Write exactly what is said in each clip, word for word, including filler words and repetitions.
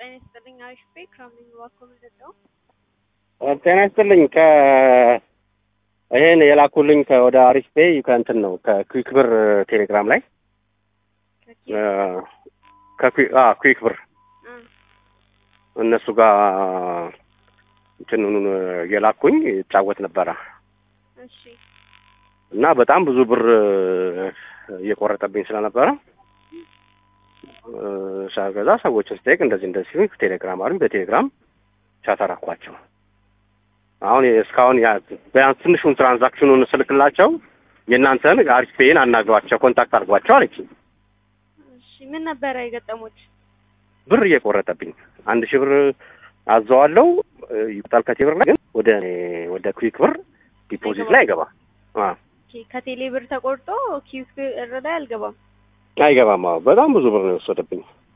ጤና ይስጥልኝ አሽፔ ክራምሊን ዋኮም ዘጠው ጤና ይስጥልኝ ከ ይሄን የላኩልኝ ከወደ አሪስፔ ከእንትን ነው ከኩዊክ ብር ቴሌግራም ላይ ከኩዊክ አ ኩዊክ ብር እነሱ ጋር እንትኑን የላኩኝ ጫወት ነበር። እሺ እና በጣም ብዙ ብር እየቆረጠብኝ ስለነበረ ሳገዛ ሰዎችን ስጠይቅ እንደዚህ እንደዚህ ቴሌግራም አሉኝ። በቴሌግራም ቻታራኳቸው አሁን እስካሁን ያ ቢያንስ ትንሹን ትራንዛክሽኑን ስልክላቸው የእናንተን አሪስፔን አናግሯቸው ኮንታክት አድርጓቸው አለች። እሺ ምን ነበር የገጠሙት? ብር እየቆረጠብኝ አንድ ሺህ ብር አዘዋለሁ ይጣል ከቴሌብር ላይ ግን ወደ ወደ ኩዊክ ብር ዲፖዚት ላይ አይገባ። አ ኦኬ ከቴሌ ብር ተቆርጦ ኩዊክ ብር ላይ አልገባም አይገባም። አዎ በጣም ብዙ ብር ነው የወሰደብኝ።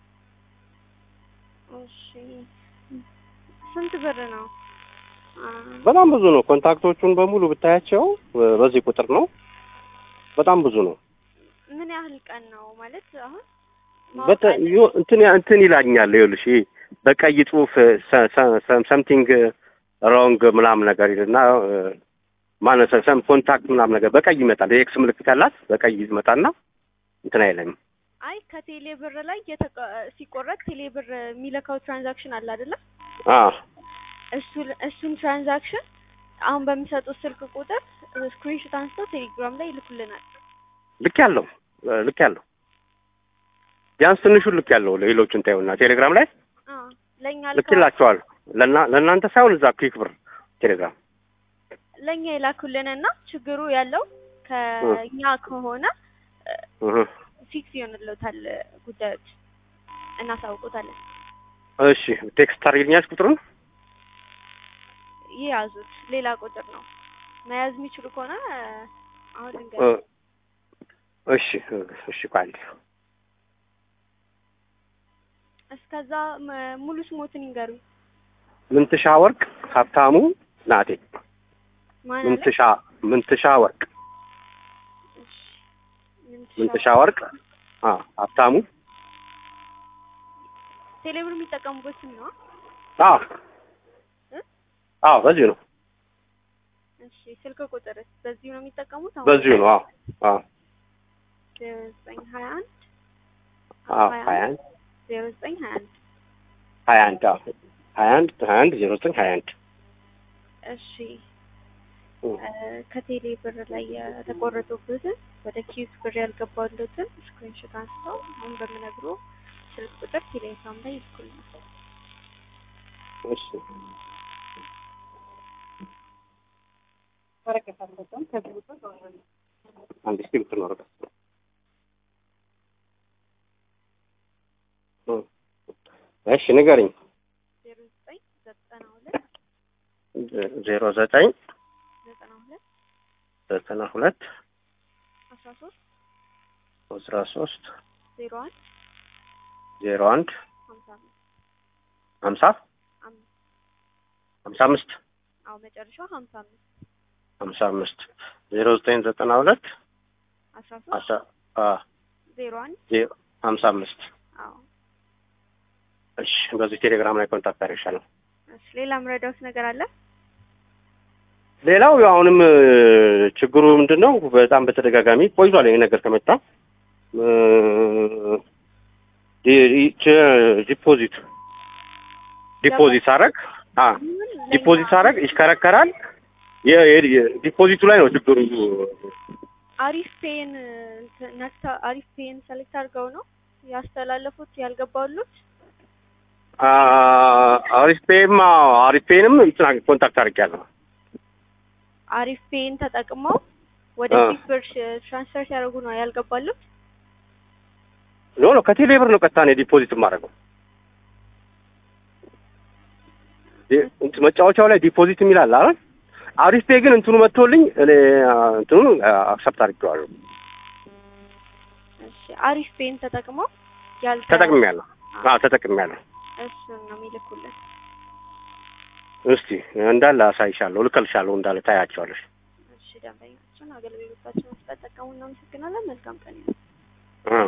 እሺ ስንት ብር ነው? በጣም ብዙ ነው። ኮንታክቶቹን በሙሉ ብታያቸው በዚህ ቁጥር ነው። በጣም ብዙ ነው። ምን ያህል ቀን ነው ማለት አሁን በተ እንትን እንትን ይላኛል። ይኸውልሽ በቀይ ጽሁፍ ሰምቲንግ ሮንግ ምናምን ነገር ይልና ማለት ሰም ኮንታክት ምናምን ነገር በቀይ ይመጣል። የኤክስ ምልክት ያላት በቀይ ይመጣና እንትን አይልም። አይ ከቴሌ ብር ላይ ሲቆረጥ ቴሌ ብር የሚለካው ትራንዛክሽን አለ አይደለ? አዎ እሱ እሱን ትራንዛክሽን አሁን በሚሰጡት ስልክ ቁጥር ስክሪንሾት አንስተው ቴሌግራም ላይ ይልኩልናል። ልክ ያለው ልክ ያለው ቢያንስ ትንሹን ልክ ያለው ሌሎችን ታዩና ቴሌግራም ላይ አዎ ለኛ ልክላቸዋል። ለና ለናንተ ሳይሆን እዛ ኩዊክ ብር ቴሌግራም ለኛ ይላኩልንና ችግሩ ያለው ከኛ ከሆነ ፊክስ ይሆንልዎታል ጉዳዮች እናሳውቁታለን። እሺ ቴክስት ታርግኛሽ ቁጥሩን ይያዙት። ሌላ ቁጥር ነው መያዝ የሚችሉ ከሆነ አሁን ልንገር። እሺ እሺ ቃል እስከዛ ሙሉ ስሞትን ይንገሩኝ። ምንትሻ ወርቅ ሀብታሙ ናቴ። ማን ምንትሻ ምንትሻ ወርቅ ምንትሻ ወርቅ አ ሀብታሙ ቴሌብር የሚጠቀሙበት ስም ነው? አዎ አዎ በዚህ ነው። እሺ ስልክ ቁጥር በዚህ ነው የሚጠቀሙት? አዎ በዚህ ነው። አዎ አዎ ዘጠኝ ሀያ አንድ አዎ ሀያ አንድ ዜሮ ዘጠኝ ሀያ አንድ ሀያ አንድ አዎ ሀያ አንድ ሀያ አንድ ዜሮ ዘጠኝ ሀያ አንድ እሺ ከቴሌ ብር ላይ የተቆረጡበትን ወደ ኩዊክ ብር ያልገባሉትን ስክሪንሾት አንስተው አሁን በምነግሮ ስልክ ቁጥር ቴሌግራም ላይ ይልኩልናል። እሺ ወረቀት አልተጠቀም ከዚህ ጋር አንድ ስክሪፕት ነው ወረቀት እሺ ንገሪኝ። ዜሮ ዘጠኝ ዘጠና ሁለት ዜሮ ዘጠኝ ዘጠና ሁለት ዘጠና ሁለት አስራ ሶስት አስራ ሶስት ዜሮ አንድ ዜሮ አንድ ሀምሳ አምስት ሀምሳ አምስት ሀምሳ አምስት አዎ መጨረሻው ሀምሳ አምስት ሀምሳ አምስት ዜሮ ዘጠኝ ዘጠና ሁለት አስራ ሶስት አ ዜሮ አንድ ዜሮ ሀምሳ አምስት አዎ እሺ በዚህ ቴሌግራም ላይ ኮንታክት አድርሻለሁ። እሺ ሌላ ምረዳውስ ነገር አለ? ሌላው አሁንም ችግሩ ምንድነው? በጣም በተደጋጋሚ ቆይቷል ይሄ ነገር ከመጣ ዲፖዚት ዲፖዚት አረግ አ ዲፖዚት አረግ ይሽከረከራል። የዲፖዚቱ ላይ ነው ችግሩ። አሪፍ ፔን ነክታ አሪፍ ፔን ሰሌክት አድርገው ነው ያስተላለፉት ያልገባሉት? አ አሪፍ ፔማ አሪፍ ፔንም እንትን ኮንታክት አድርጌያለሁ። አሪፍ ፔን ተጠቅመው ወደ ኩዊክ ብር ትራንስፈር ሲያደርጉ ነው ያልገባሉት? ኖ ኖ ከቴሌ ብር ነው ቀጥታ ነው ዲፖዚት የማደርገው። እንት መጫወቻው ላይ ዲፖዚት የሚላል አይደል? አሪፍ ፔ ግን እንትኑ መጥቶልኝ እኔ እንትኑ አክሰፕት አድርጌዋለሁ። እሺ አሪፍ ፔን ተጠቅመው ያልተ ተጠቅሜያለሁ። አዎ ተጠቅሜያለሁ። እሱ ነው የሚልኩልን። እስቲ እንዳለ አሳይሻለሁ፣ ልከልሻለሁ እንዳለ ታያቸዋለሽ። እሺ ደንበኛችን አገልግሎታችን ተጠቀሙና እናመሰግናለን። መልካም ቀን ይሁን።